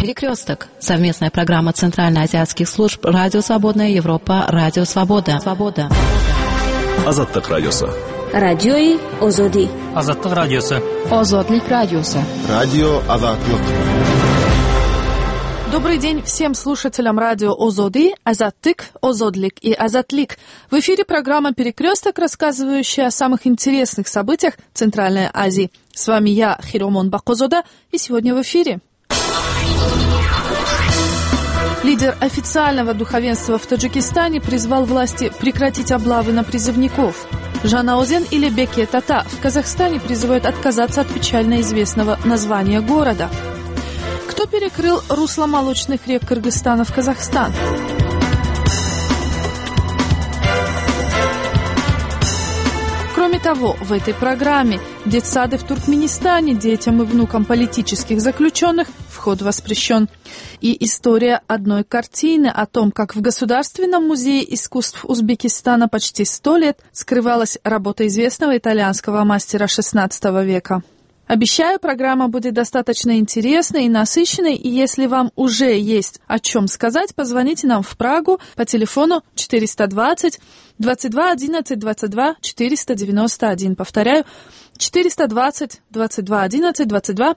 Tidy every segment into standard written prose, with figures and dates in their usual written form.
Перекресток. Совместная программа Центральноазиатских служб Радио Свободная Европа, Радио Свобода. Азаттык радиосы. Радиои Озоди. Азаттык радиосы. Озодлик радиосы. Радио Азаттык. Добрый день всем слушателям радио Озоди, Азаттык, Озодлик и Азатлик. В эфире программа «Перекресток», рассказывающая о самых интересных событиях Центральной Азии. С вами я, Хиромон Бакозода, и сегодня в эфире. Лидер официального духовенства в Таджикистане призвал власти прекратить облавы на призывников. Жанаозен или Бекет-Ата в Казахстане призывают отказаться от печально известного названия города. Кто перекрыл русло молочных рек Кыргызстана в Казахстан? Кроме того, в этой программе детсады в Туркменистане детям и внукам политических заключенных вход воспрещен. И история одной картины о том, как в Государственном музее искусств Узбекистана почти 100 лет скрывалась работа известного итальянского мастера XVI века. Обещаю, программа будет достаточно интересной и насыщенной, и если вам уже есть о чем сказать, позвоните нам в Прагу по телефону 420 22 11 22 491. Повторяю, 420 22 11 22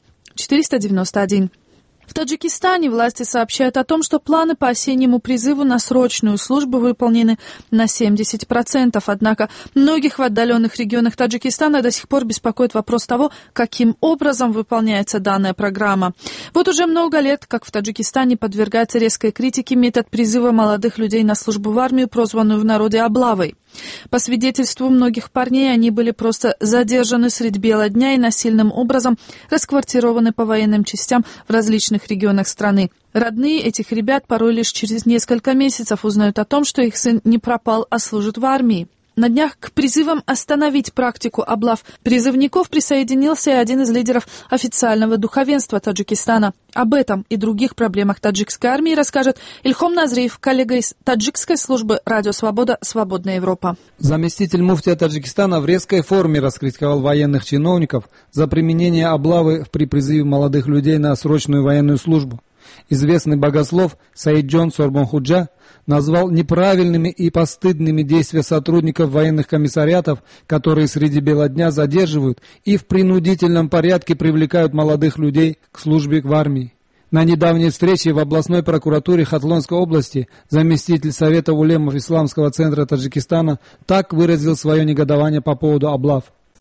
491. В Таджикистане власти сообщают о том, что планы по осеннему призыву на срочную службу выполнены на 70%. Однако многих в отдаленных регионах Таджикистана до сих пор беспокоит вопрос того, каким образом выполняется данная программа. Вот уже много лет, как в Таджикистане подвергается резкой критике метод призыва молодых людей на службу в армию, прозванную в народе облавой. По свидетельству многих парней, они были просто задержаны средь бела дня и насильным образом расквартированы по военным частям в различных регионах страны. Родные этих ребят порой лишь через несколько месяцев узнают о том, что их сын не пропал, а служит в армии. На днях к призывам остановить практику облав призывников присоединился и один из лидеров официального духовенства Таджикистана. Об этом и других проблемах таджикской армии расскажет Ильхом Назриев, коллега из таджикской службы «Радио Свобода. Свободная Европа». Заместитель муфтия Таджикистана в резкой форме раскритиковал военных чиновников за применение облавы при призыве молодых людей на срочную военную службу. Известный богослов Саиджон Сорбонхуджа назвал неправильными и постыдными действия сотрудников военных комиссариатов, которые среди бела дня задерживают и в принудительном порядке привлекают молодых людей к службе в армии. На недавней встрече в областной прокуратуре Хатлонской области заместитель Совета улемов Исламского центра Таджикистана так выразил свое негодование по поводу облав.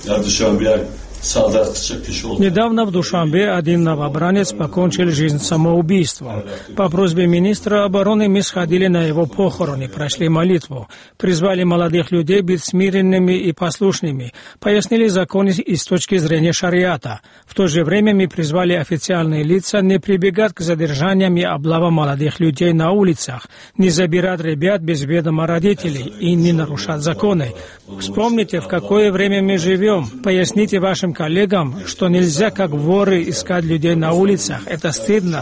Недавно в Душанбе один новобранец покончил жизнь самоубийством. По просьбе министра обороны мы сходили на его похороны, прошли молитву, призвали молодых людей быть смиренными и послушными, пояснили законы с точки зрения шариата. В то же время мы призвали официальные лица не прибегать к задержаниям и облавам молодых людей на улицах, не забирать ребят без ведома родителей и не нарушать законы. Вспомните, в какое время мы живем. Поясните вашим коллегам, что нельзя, как воры, искать людей на улицах. Это стыдно.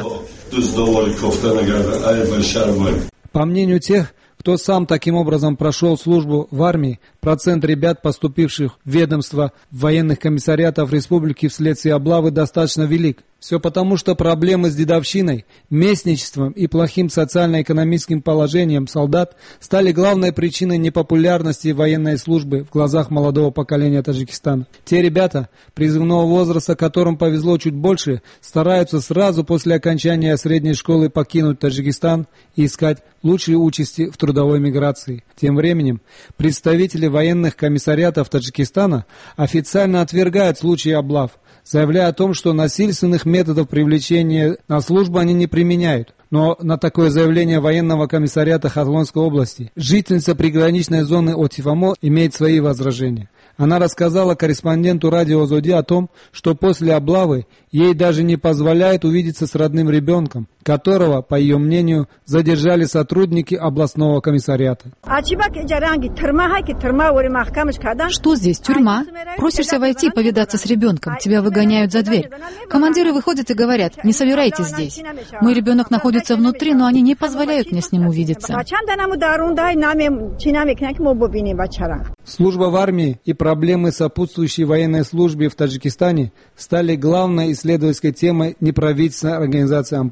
По мнению тех, кто сам таким образом прошел службу в армии, процент ребят, поступивших в ведомство военных комиссариатов республики вследствие облавы, достаточно велик. Все потому, что проблемы с дедовщиной, местничеством и плохим социально-экономическим положением солдат стали главной причиной непопулярности военной службы в глазах молодого поколения Таджикистана. Те ребята, призывного возраста, которым повезло чуть больше, стараются сразу после окончания средней школы покинуть Таджикистан и искать лучшие участи в трудовой миграции. Тем временем представители военных комиссариатов Таджикистана официально отвергают случаи облав, заявляя о том, что насильственных методов привлечения на службу они не применяют. Но на такое заявление военного комиссариата Хатлонской области жительница приграничной зоны Отифамо имеет свои возражения. Она рассказала корреспонденту радио Озоди о том, что после облавы ей даже не позволяют увидеться с родным ребенком, которого, по ее мнению, задержали сотрудники областного комиссариата. Что здесь, тюрьма? Просишься войти повидаться с ребенком, тебя выгоняют за дверь. Командиры выходят и говорят: не собирайтесь здесь. Мой ребенок находится внутри, но они не позволяют мне с ним увидеться. Служба в армии и проблемы, сопутствующие военной службе в Таджикистане, стали главной исследовательской темой неправительственной организации «Ампара».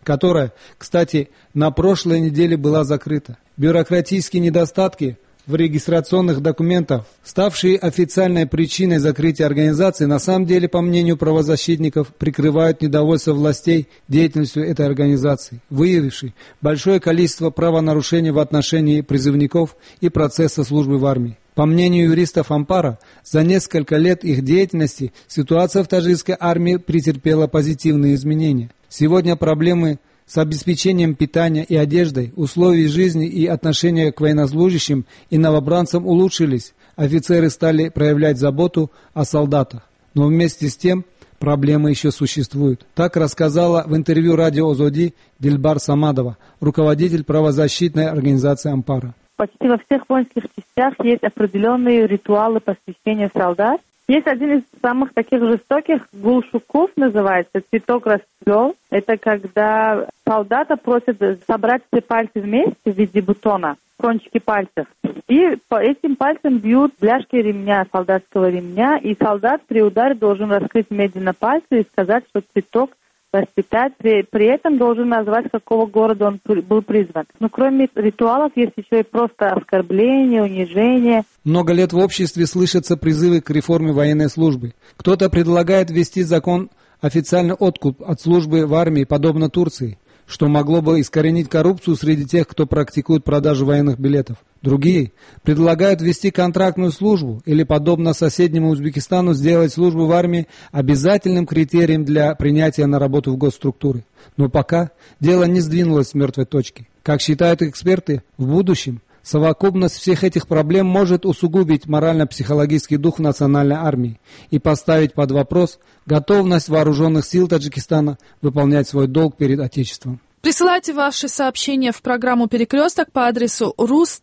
которая, кстати, на прошлой неделе была закрыта. Бюрократические недостатки в регистрационных документах, ставшие официальной причиной закрытия организации, на самом деле, по мнению правозащитников, прикрывают недовольство властей деятельностью этой организации, выявившей большое количество правонарушений в отношении призывников и процесса службы в армии. По мнению юристов Ампара, за несколько лет их деятельности ситуация в таджикской армии претерпела позитивные изменения. Сегодня проблемы с обеспечением питания и одеждой, условий жизни и отношения к военнослужащим и новобранцам улучшились. Офицеры стали проявлять заботу о солдатах. Но вместе с тем проблемы еще существуют. Так рассказала в интервью радио Озоди Дильбар Самадова, руководитель правозащитной организации Ампара. Почти во всех воинских частях есть определенные ритуалы посвящения солдат. Есть один из самых таких жестоких, гулшуков называется, цветок расцвел. Это когда солдата просят собрать все пальцы вместе в виде бутона, кончики пальцев. И по этим пальцам бьют бляшки ремня, солдатского ремня. И солдат при ударе должен раскрыть медленно пальцы и сказать, что цветок расцветает. При этом должен назвать, какого города он был призван. Но кроме ритуалов есть еще и просто оскорбление, унижение. Много лет в обществе слышатся призывы к реформе военной службы. Кто-то предлагает ввести закон официальный откуп от службы в армии, подобно Турции, что могло бы искоренить коррупцию среди тех, кто практикует продажу военных билетов. Другие предлагают ввести контрактную службу или, подобно соседнему Узбекистану, сделать службу в армии обязательным критерием для принятия на работу в госструктуры. Но пока дело не сдвинулось с мертвой точки. Как считают эксперты, в будущем совокупность всех этих проблем может усугубить морально-психологический дух национальной армии и поставить под вопрос готовность вооруженных сил Таджикистана выполнять свой долг перед Отечеством. Присылайте ваши сообщения в программу «Перекресток» по адресу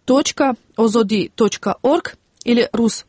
rus.ozodi.org или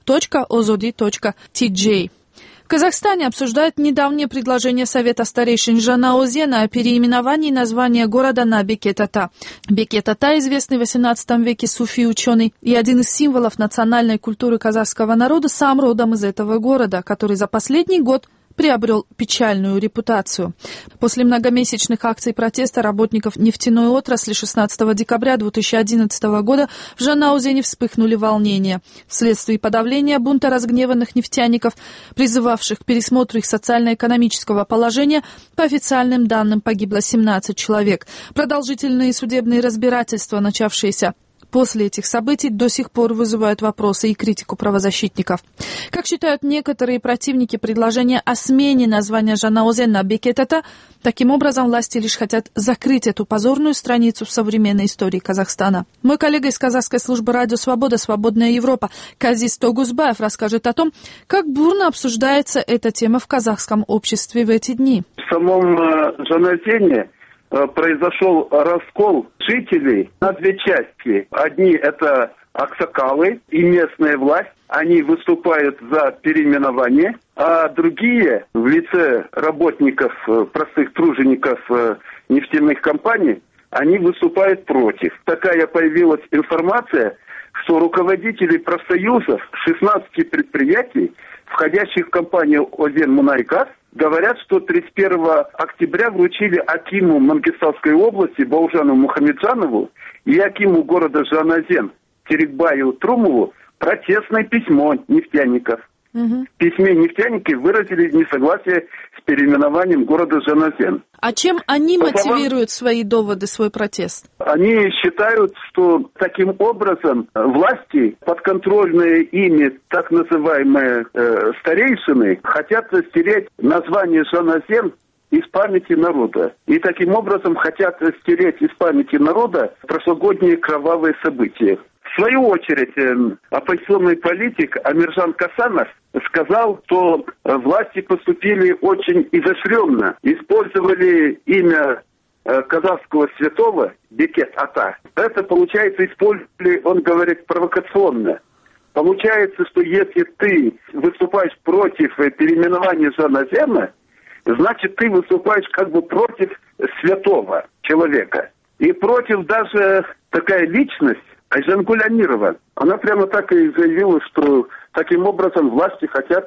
rus.ozodi.tj. В Казахстане обсуждают недавнее предложение Совета старейшин Жанаозена о переименовании названия города на Бекет-Ата. Бекет-Ата, известный в XVIII веке суфи-ученый и один из символов национальной культуры казахского народа, сам родом из этого города, который за последний год приобрел печальную репутацию. После многомесячных акций протеста работников нефтяной отрасли 16 декабря 2011 года в Жанаозене вспыхнули волнения. Вследствие подавления бунта разгневанных нефтяников, призывавших к пересмотру их социально-экономического положения, по официальным данным погибло 17 человек. Продолжительные судебные разбирательства, начавшиеся после этих событий, до сих пор вызывают вопросы и критику правозащитников. Как считают некоторые противники предложения о смене названия Жанаозен на Бекет-Ата, таким образом власти лишь хотят закрыть эту позорную страницу в современной истории Казахстана. Мой коллега из казахской службы «Радио Свобода», «Свободная Европа» Казис Тогузбаев расскажет о том, как бурно обсуждается эта тема в казахском обществе в эти дни. В самом Жанаозене произошел раскол жителей на две части. Одни это аксакалы и местная власть, они выступают за переименование, а другие в лице работников, простых тружеников нефтяных компаний, они выступают против. Такая появилась информация, что руководители профсоюзов 16 предприятий, входящих в компанию «Озен-Мунайгаз», говорят, что 31 октября вручили акиму Мангистауской области Баужану Мухамеджанову и акиму города Жанаозен Терекбаю Трумову протестное письмо нефтяников. В письме нефтяники выразили несогласие с переименованием города Жанаозен. А чем они мотивируют свои доводы, свой протест? Они считают, что таким образом власти, подконтрольные ими так называемые старейшины, хотят стереть название Жанаозен из памяти народа. И таким образом хотят стереть из памяти народа прошлогодние кровавые события. В свою очередь, оппозиционный политик Амиржан Касанов сказал, что власти поступили очень изощренно, использовали имя казахского святого Бекет-Ата. Это, получается, использовали, он говорит, провокационно. Получается, что если ты выступаешь против переименования Жанаозена, значит, ты выступаешь как бы против святого человека. И против даже такая личность, Айжангуль Амирова, она прямо так и заявила, что таким образом власти хотят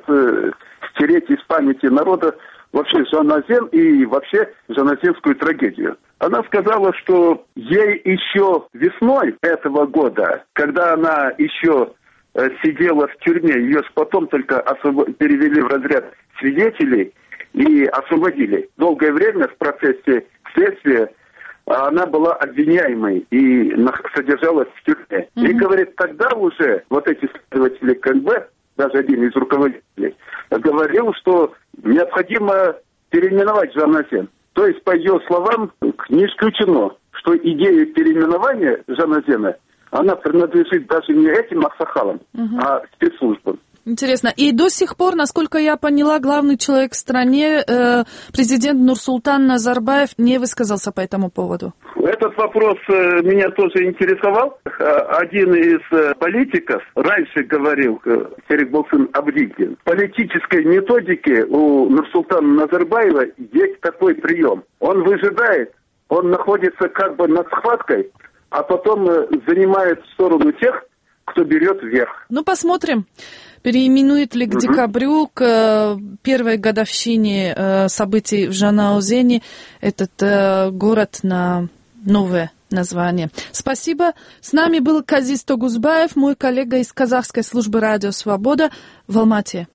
стереть из памяти народа вообще Жанаозен и вообще жанаозенскую трагедию. Она сказала, что ей еще весной этого года, когда она еще сидела в тюрьме, ее потом только перевели в разряд свидетелей и освободили. Долгое время в процессе следствия она была обвиняемой и содержалась в тюрьме. И, говорит, тогда уже вот эти следователи КНБ, даже один из руководителей, говорил, что необходимо переименовать Жан Азен. То есть, по ее словам, не исключено, что идея переименования Жан Азена, она принадлежит даже не этим аксакалам, а спецслужбам. Интересно. И до сих пор, насколько я поняла, главный человек в стране, президент Нурсултан Назарбаев, не высказался по этому поводу. Этот вопрос меня тоже интересовал. Один из политиков раньше говорил, Серикболсын Абдигин, в политической методике у Нурсултана Назарбаева есть такой прием. Он выжидает, он находится как бы над схваткой, а потом занимает сторону тех, кто берет вверх. Ну, посмотрим, переименует ли к декабрю, к первой годовщине событий в Жанаозене этот город на новое название. Спасибо. С нами был Казис Тогузбаев, мой коллега из казахской службы «Радио Свобода» в Алмате.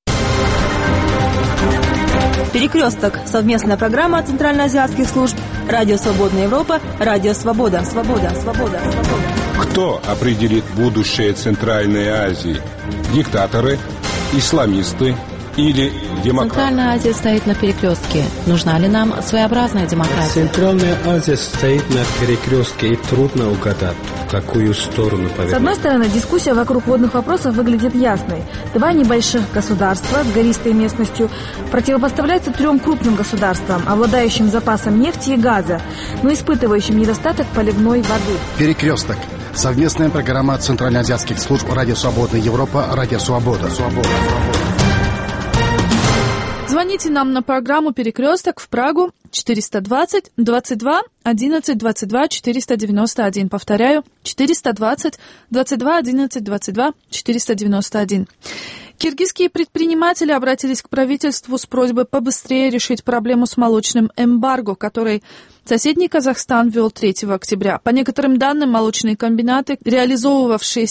«Перекресток» — совместная программа центральноазиатских служб «Радио Свободная Европа», «Радио Свобода». Свобода. Кто определит будущее Центральной Азии? Диктаторы, исламисты или демократы? Центральная Азия стоит на перекрестке. Нужна ли нам своеобразная демократия? Центральная Азия стоит на перекрестке, и трудно угадать, в какую сторону повернуть. С одной стороны, дискуссия вокруг водных вопросов выглядит ясной. Два небольших государства с гористой местностью противопоставляются трем крупным государствам, обладающим запасом нефти и газа, но испытывающим недостаток поливной воды. Перекресток. Совместная программа центральноазиатских служб «Радио Свободная Европа», «Радио Свобода». Звоните нам на программу «Перекресток» в Прагу 420 22 11 22 491. Повторяю, 420 22 11 22 491. Киргизские предприниматели обратились к правительству с просьбой побыстрее решить проблему с молочным эмбарго, который соседний Казахстан ввел 3 октября. По некоторым данным, молочные комбинаты, реализовывавшие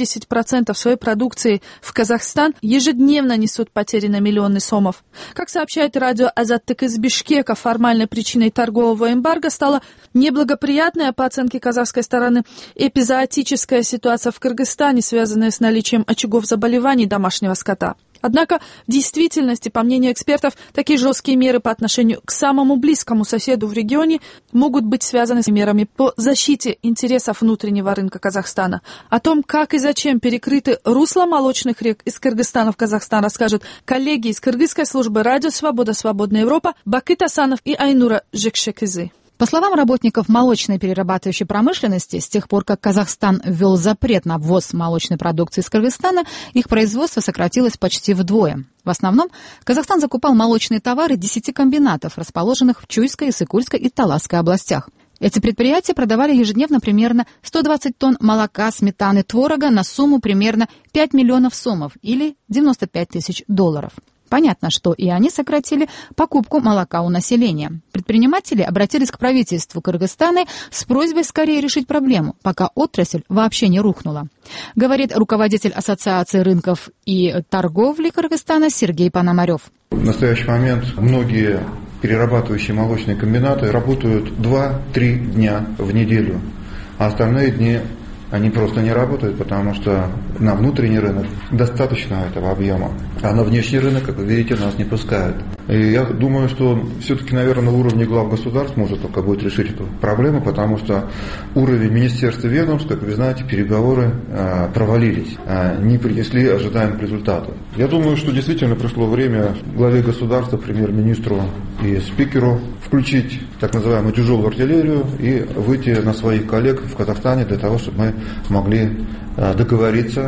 70% своей продукции в Казахстан, ежедневно несут потери на миллионы сомов. Как сообщает радио Азаттык из Бишкека, формальной причиной торгового эмбарго стала неблагоприятная, по оценке казахской стороны, эпизоотическая ситуация в Кыргызстане, связанная с наличием очагов заболеваний домашнего скота. Однако в действительности, по мнению экспертов, такие жесткие меры по отношению к самому близкому соседу в регионе могут быть связаны с мерами по защите интересов внутреннего рынка Казахстана. О том, как и зачем перекрыты русла молочных рек из Кыргызстана в Казахстан, расскажут коллеги из кыргызской службы «Радио Свобода», «Свободная Европа» Бакыт Асанов и Айнура Жекшекизы. По словам работников молочной перерабатывающей промышленности, с тех пор, как Казахстан ввел запрет на ввоз молочной продукции из Кыргызстана, их производство сократилось почти вдвое. В основном Казахстан закупал молочные товары 10 комбинатов, расположенных в Чуйской, Иссыкульской и Таласской областях. Эти предприятия продавали ежедневно примерно 120 тонн молока, сметаны, творога на сумму примерно 5 миллионов сомов или $95 тысяч. Понятно, что и они сократили покупку молока у населения. Предприниматели обратились к правительству Кыргызстана с просьбой скорее решить проблему, пока отрасль вообще не рухнула. Говорит руководитель Ассоциации рынков и торговли Кыргызстана Сергей Пономарев. В настоящий момент многие перерабатывающие молочные комбинаты работают 2-3 дня в неделю, а остальные дни они просто не работают, потому что на внутренний рынок достаточно этого объема, а на внешний рынок, как вы видите, нас не пускают. И я думаю, что все-таки, наверное, на уровне глав государств можно только будет решить эту проблему, потому что уровень министерств и ведомств, как вы знаете, переговоры провалились, не принесли ожидаемых результатов. Я думаю, что действительно пришло время главе государства, премьер-министру и спикеру включить так называемую тяжелую артиллерию и выйти на своих коллег в Казахстане для того, чтобы мы могли договориться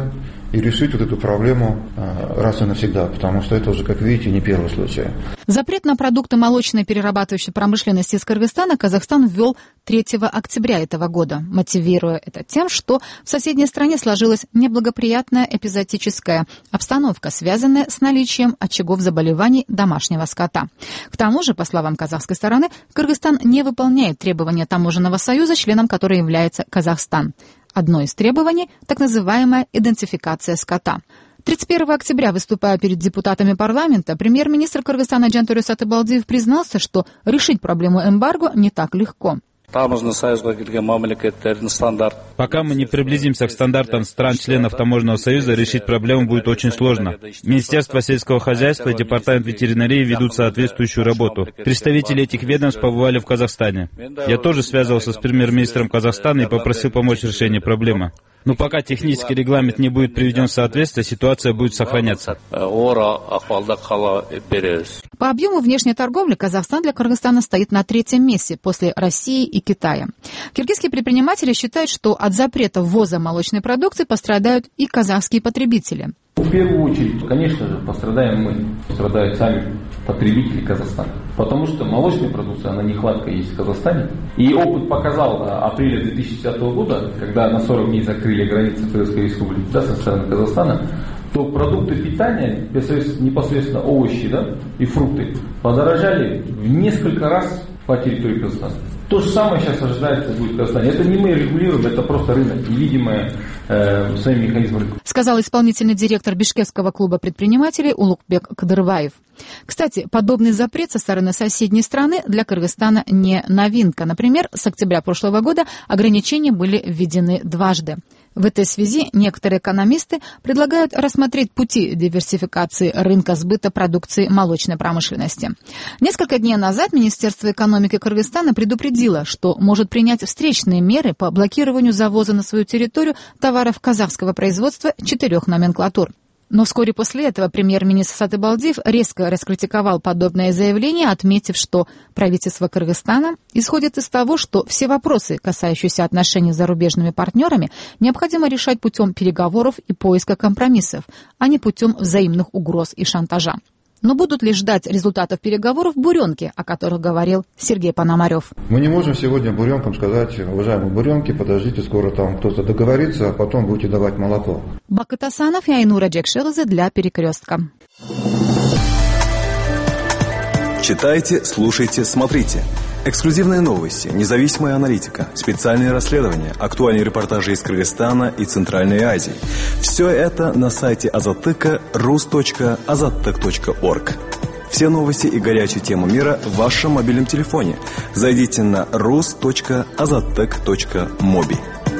и решить вот эту проблему раз и навсегда, потому что это уже, как видите, не первый случай. Запрет на продукты молочной перерабатывающей промышленности из Кыргызстана Казахстан ввел 3 октября этого года, мотивируя это тем, что в соседней стране сложилась неблагоприятная эпизоотическая обстановка, связанная с наличием очагов заболеваний домашнего скота. К тому же, по словам казахской стороны, Кыргызстан не выполняет требования Таможенного союза, членом которой является Казахстан. Одно из требований – так называемая идентификация скота. 31 октября, выступая перед депутатами парламента, премьер-министр Кыргызстана Жантөрө Сатыбалдиев признался, что решить проблему эмбарго не так легко. Пока мы не приблизимся к стандартам стран-членов Таможенного союза, решить проблему будет очень сложно. Министерство сельского хозяйства и Департамент ветеринарии ведут соответствующую работу. Представители этих ведомств побывали в Казахстане. Я тоже связывался с премьер-министром Казахстана и попросил помочь в решении проблемы. Но пока технический регламент не будет приведен в соответствие, ситуация будет сохраняться. По объему внешней торговли Казахстан для Кыргызстана стоит на 3-м месте после России и Китая. Киргизские предприниматели считают, что от запрета ввоза молочной продукции пострадают и казахские потребители. В первую очередь, конечно же, пострадаем мы, пострадают сами потребители Казахстана. Потому что молочная продукция, она нехватка есть в Казахстане. И опыт показал апреля 2010 года, когда на 40 дней закрыли границы Кыргызской республики, да, со стороны Казахстана, то продукты питания, непосредственно овощи, да, и фрукты, подорожали в несколько раз по территории Казахстана. То же самое сейчас ожидается будет в Казахстане. Это не мы регулируем, это просто рынок, невидимое своим механизмом. Сказал исполнительный директор Бишкекского клуба предпринимателей Улукбек Кадырбаев. Кстати, подобный запрет со стороны соседней страны для Кыргызстана не новинка. Например, с октября прошлого года ограничения были введены дважды. В этой связи некоторые экономисты предлагают рассмотреть пути диверсификации рынка сбыта продукции молочной промышленности. Несколько дней назад Министерство экономики Кыргызстана предупредило, что может принять встречные меры по блокированию завоза на свою территорию товаров казахского производства 4 номенклатур. Но вскоре после этого премьер-министр Сатыбалдиев резко раскритиковал подобное заявление, отметив, что правительство Кыргызстана исходит из того, что все вопросы, касающиеся отношений с зарубежными партнерами, необходимо решать путем переговоров и поиска компромиссов, а не путем взаимных угроз и шантажа. Но будут ли ждать результатов переговоров буренки, о которых говорил Сергей Пономарев? Мы не можем сегодня буренкам сказать: уважаемые буренки, подождите, скоро там кто-то договорится, а потом будете давать молоко. Бакыт Асанов и Айнура Джекшилзе для «Перекрестка». Читайте, слушайте, смотрите. Эксклюзивные новости, независимая аналитика, специальные расследования, актуальные репортажи из Кыргызстана и Центральной Азии. Все это на сайте Азаттыка rus.azattek.org. Все новости и горячие темы мира в вашем мобильном телефоне. Зайдите на rus.azattek.mobi.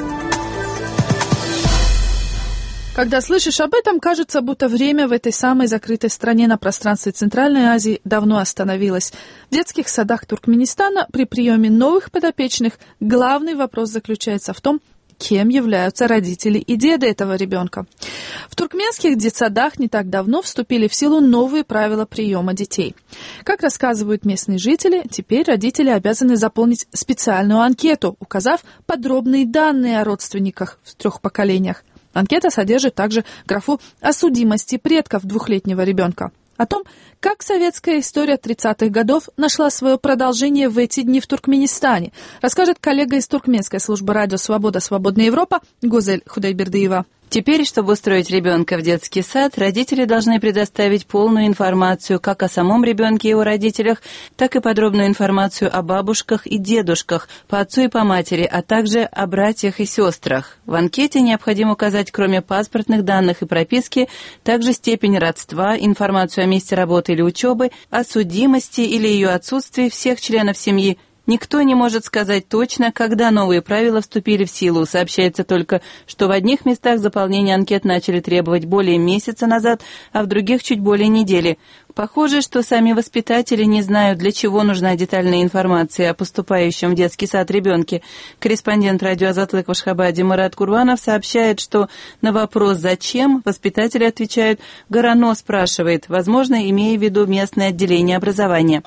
Когда слышишь об этом, кажется, будто время в этой самой закрытой стране на пространстве Центральной Азии давно остановилось. В детских садах Туркменистана при приеме новых подопечных главный вопрос заключается в том, кем являются родители и деды этого ребенка. В туркменских детсадах не так давно вступили в силу новые правила приема детей. Как рассказывают местные жители, теперь родители обязаны заполнить специальную анкету, указав подробные данные о родственниках в 3 поколениях. Анкета содержит также графу о судимости предков 2-летнего ребенка. О том, как советская история 30-х годов нашла свое продолжение в эти дни в Туркменистане, расскажет коллега из туркменской службы радио «Свобода. Свободная Европа» Гузель Худайбердиева. Теперь, чтобы устроить ребенка в детский сад, родители должны предоставить полную информацию как о самом ребенке и его родителях, так и подробную информацию о бабушках и дедушках, по отцу и по матери, а также о братьях и сестрах. В анкете необходимо указать, кроме паспортных данных и прописки, также степень родства, информацию о месте работы или учебы, о судимости или ее отсутствии всех членов семьи. Никто не может сказать точно, когда новые правила вступили в силу. Сообщается только, что в одних местах заполнение анкет начали требовать более месяца назад, а в других чуть более недели. Похоже, что сами воспитатели не знают, для чего нужна детальная информация о поступающем в детский сад ребенке. Корреспондент радио «Азатлык» в Ашхабаде Марат Курбанов сообщает, что на вопрос «Зачем?» воспитатели отвечают, Горано спрашивает, возможно, имея в виду местное отделение образования.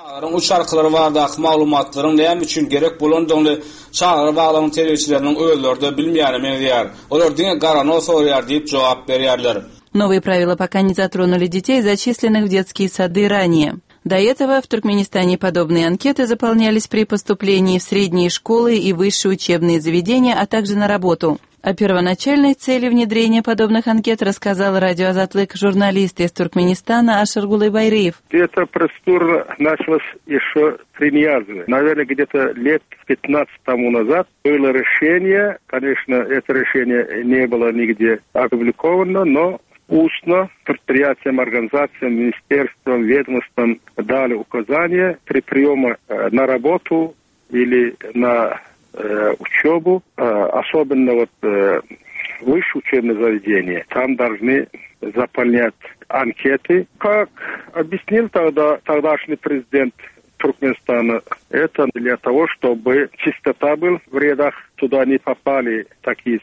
Новые правила пока не затронули детей, зачисленных в детские сады ранее. До этого в Туркменистане подобные анкеты заполнялись при поступлении в средние школы и высшие учебные заведения, а также на работу. О первоначальной цели внедрения подобных анкет рассказал радио «Азатлык» журналист из Туркменистана Ашаргулай Байриев. Эта процедура началась еще при Ниязове. Наверное, где-то лет 15 тому назад было решение, конечно, это решение не было нигде опубликовано, но устно предприятиям, организациям, министерствам, ведомствам дали указания при приеме на работу или на учебу, особенно высшее учебное заведение. Там должны заполнять анкеты. Как объяснил тогдашний президент Туркменистана, это для того, чтобы чистота была в рядах, туда не попали такие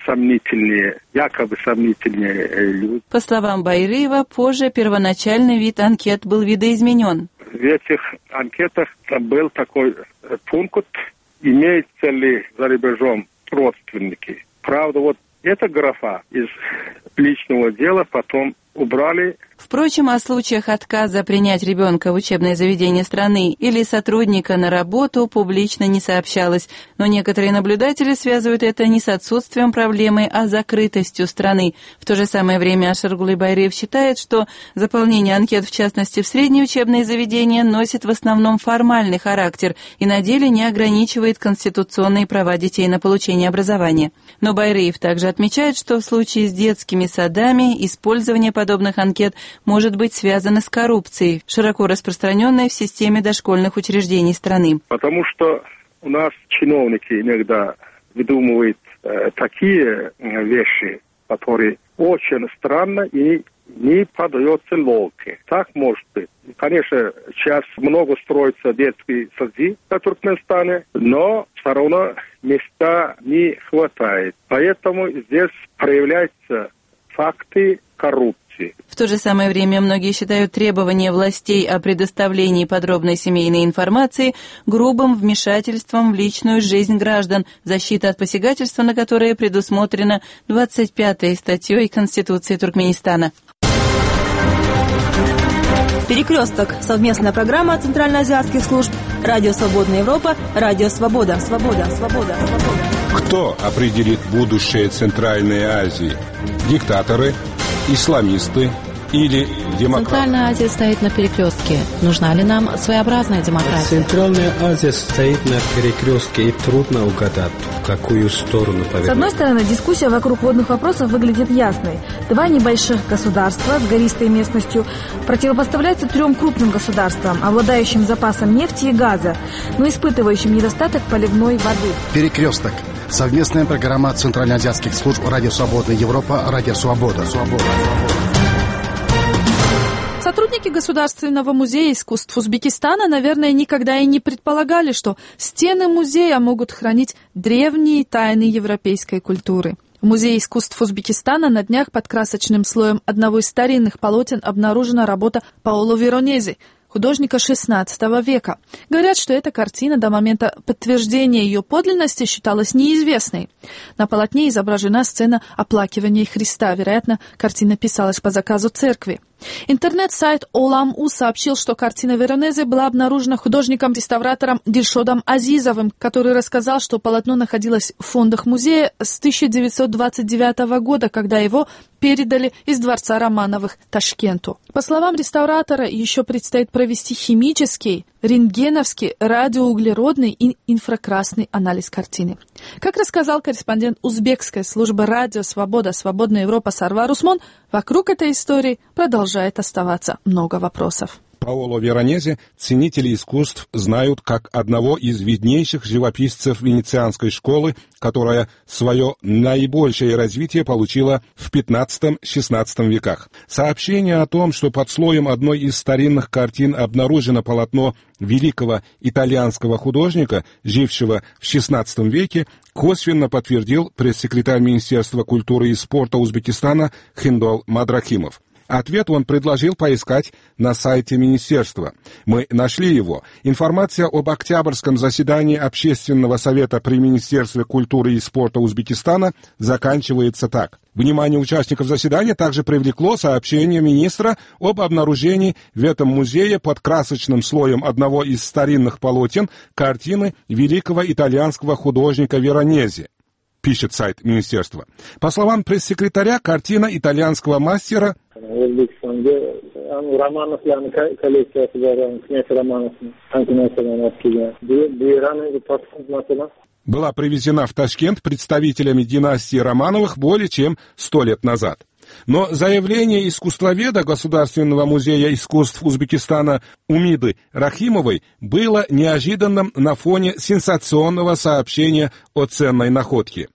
якобы сомнительные люди. По словам Байриева, позже первоначальный вид анкет был видоизменен. В этих анкетах был такой пункт, имеются ли за рубежом родственники. Правда, эта графа из личного дела потом убрали. Впрочем, о случаях отказа принять ребенка в учебное заведение страны или сотрудника на работу публично не сообщалось, но некоторые наблюдатели связывают это не с отсутствием проблемы, а с закрытостью страны. В то же самое время Ашаргулай Байриев считает, что заполнение анкет, в частности в средние учебные заведения, носит в основном формальный характер и на деле не ограничивает конституционные права детей на получение образования. Но Байриев также отмечает, что в случае с детскими садами использование подобных анкет может быть связано с коррупцией, широко распространенной в системе дошкольных учреждений страны. Потому что у нас чиновники иногда выдумывают такие вещи, которые очень странно и не поддаются логике. Так может быть. Конечно, сейчас много строится детские сады в Туркменистане, но все равно места не хватает. Поэтому здесь проявляются факты коррупции. В то же самое время многие считают требования властей о предоставлении подробной семейной информации грубым вмешательством в личную жизнь граждан, защита от посягательства на которое предусмотрена 25-й статьей Конституции Туркменистана. «Перекресток» — совместная программа центральноазиатских служб «Радио Свободная Европа», «Радио Свобода». Кто определит будущее Центральной Азии? Диктаторы, исламисты или демократы? Центральная Азия стоит на перекрестке. Нужна ли нам своеобразная демократия? Центральная Азия стоит на перекрестке, и трудно угадать, в какую сторону повернуть. С одной стороны, дискуссия вокруг водных вопросов выглядит ясной. Два небольших государства с гористой местностью противопоставляются трем крупным государствам, обладающим запасом нефти и газа, но испытывающим недостаток поливной воды. Перекресток. Совместная программа центральноазиатских служб «Радио Свободная Европа», «Радио Свобода». Сотрудники Государственного музея искусств Узбекистана, наверное, никогда и не предполагали, что стены музея могут хранить древние тайны европейской культуры. В Музее искусств Узбекистана на днях под красочным слоем одного из старинных полотен обнаружена работа Паоло Веронезе, художника XVI века. Говорят, что эта картина до момента подтверждения ее подлинности считалась неизвестной. На полотне изображена сцена оплакивания Христа. Вероятно, картина писалась по заказу церкви. Интернет-сайт Олам.у сообщил, что картина Веронезе была обнаружена художником-реставратором Дильшодом Азизовым, который рассказал, что полотно находилось в фондах музея с 1929 года, когда его передали из дворца Романовых Ташкенту. По словам реставратора, еще предстоит провести химический, рентгеновский, радиоуглеродный и инфракрасный анализ картины. Как рассказал корреспондент узбекской службы «Радио Свобода», «Свободная Европа» Сарвар Усмон, вокруг этой истории продолжает оставаться много вопросов. Паоло Веронезе ценители искусств знают как одного из виднейших живописцев венецианской школы, которая свое наибольшее развитие получила в XV-XVI веках. Сообщение о том, что под слоем одной из старинных картин обнаружено полотно великого итальянского художника, жившего в XVI веке, косвенно подтвердил пресс-секретарь Министерства культуры и спорта Узбекистана Хиндол Мадрахимов. Ответ он предложил поискать на сайте министерства. Мы нашли его. Информация об октябрьском заседании Общественного совета при Министерстве культуры и спорта Узбекистана заканчивается так. Внимание участников заседания также привлекло сообщение министра об обнаружении в этом музее под красочным слоем одного из старинных полотен картины великого итальянского художника Веронезе. Пишет сайт министерства. По словам пресс-секретаря, картина итальянского мастера была привезена в Ташкент представителями династии Романовых более чем 100 лет назад. Но заявление искусствоведа Государственного музея искусств Узбекистана Умиды Рахимовой было неожиданным на фоне сенсационного сообщения о ценной находке.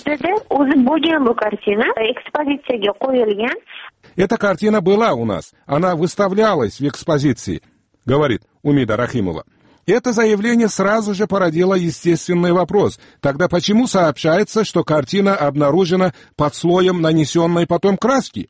Эта картина была у нас, она выставлялась в экспозиции, говорит Умида Рахимова. Это заявление сразу же породило естественный вопрос. Тогда почему сообщается, что картина обнаружена под слоем нанесенной потом краски?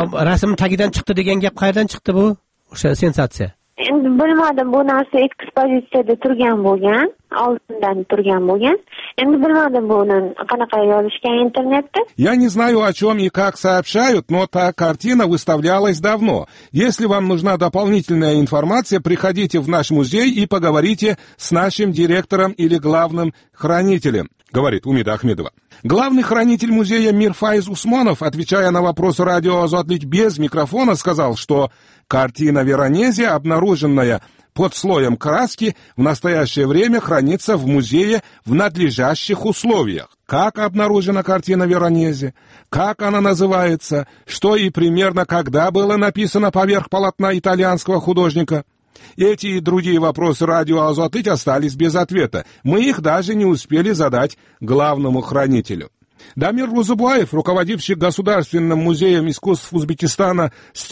Bilmadim, bu narsa ekspozitsiyada turgan bo'lgan, oldindan turgan bo'lgan. Endi bilmadim buni qanaqa yozishgan internetda. Я не знаю, о чем и как сообщают, но та картина выставлялась давно. Если вам нужна дополнительная информация, приходите в наш музей и поговорите с нашим директором или главным хранителем, говорит Умида Ахмедова. Главный хранитель музея Мирфайз Усманов, отвечая на вопрос радио «Азатлить» без микрофона, сказал, что картина Веронезе, обнаруженная под слоем краски, в настоящее время хранится в музее в надлежащих условиях. Как обнаружена картина Веронезе, как она называется, что и примерно когда было написано поверх полотна итальянского художника. Эти и другие вопросы радио «Азатлить» остались без ответа. Мы их даже не успели задать главному хранителю. Дамир Рузубаев, руководивший Государственным музеем искусств Узбекистана с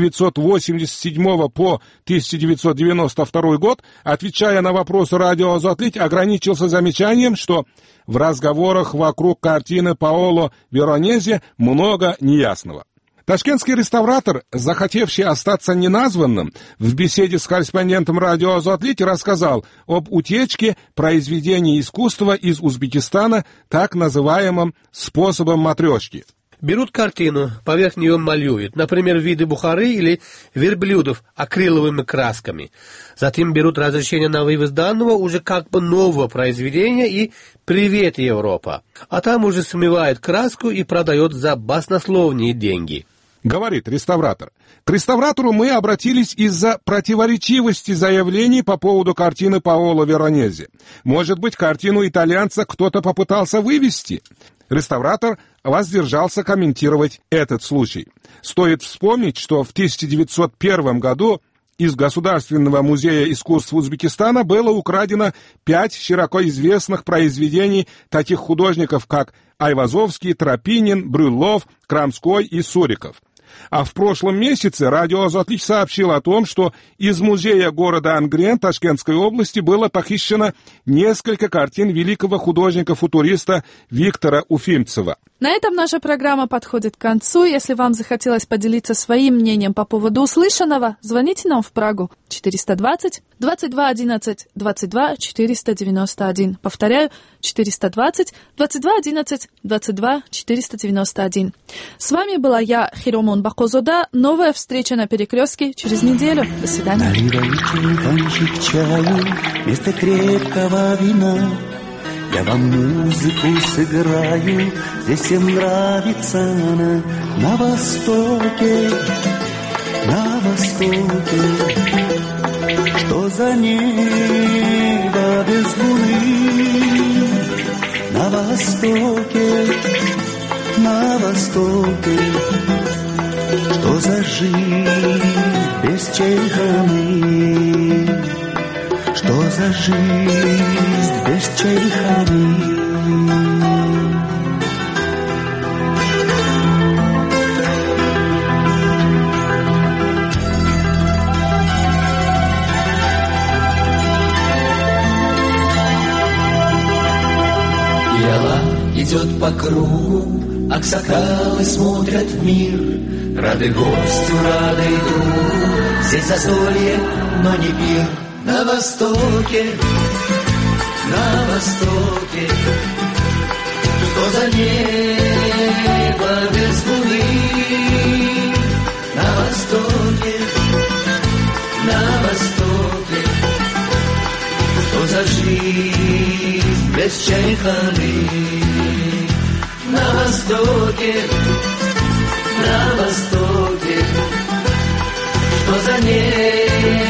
1987 по 1992 год, отвечая на вопросы радио «Азатлить», ограничился замечанием, что в разговорах вокруг картины Паоло Веронезе много неясного. Ташкентский реставратор, захотевший остаться неназванным, в беседе с корреспондентом радио «Азатлить» рассказал об утечке произведений искусства из Узбекистана так называемым способом матрешки. Берут картину, поверх нее малюют, например, виды Бухары или верблюдов акриловыми красками. Затем берут разрешение на вывоз данного уже как бы нового произведения и «Привет, Европа!». А там уже смывают краску и продают за баснословные деньги. Говорит реставратор. К реставратору мы обратились из-за противоречивости заявлений по поводу картины Паоло Веронезе. Может быть, картину итальянца кто-то попытался вывести? Реставратор воздержался комментировать этот случай. Стоит вспомнить, что в 1901 году из Государственного музея искусств Узбекистана было украдено 5 широко известных произведений таких художников, как Айвазовский, Тропинин, Брюллов, Крамской и Суриков. А в прошлом месяце радио «Азатлить» сообщило о том, что из музея города Ангрен Ташкентской области было похищено несколько картин великого художника-футуриста Виктора Уфимцева. На этом наша программа подходит к концу. Если вам захотелось поделиться своим мнением по поводу услышанного, звоните нам в Прагу 420 22 11 22 491. Повторяю, 420 22 11 22 491. С вами была я, Хиромон Бакозода. Новая встреча на Перекрестке через неделю. До свидания. Наливайте чаю вместо крепкого вина. Я вам музыку сыграю, здесь всем нравится она. На востоке, что за небо без луны. На востоке, что за жизнь без чайханы? Что за жизнь без чайханы? Идет по кругу, аксакалы смотрят в мир, рады гостю, рады другу, здесь застолье, но не пир. На востоке, что за небо без луны? На востоке, что за жизнь без чайханы? На востоке, что за небо